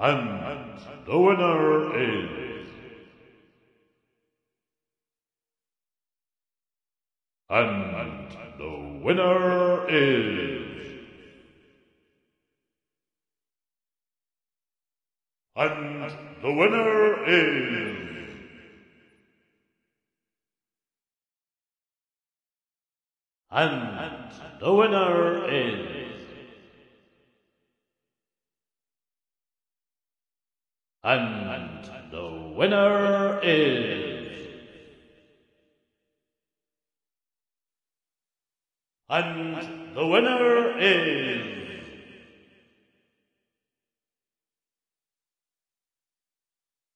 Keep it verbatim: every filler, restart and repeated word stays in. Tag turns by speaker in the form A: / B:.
A: And the winner is... And the winner is... And the winner is... And the winner is... And the winner is... And the winner is...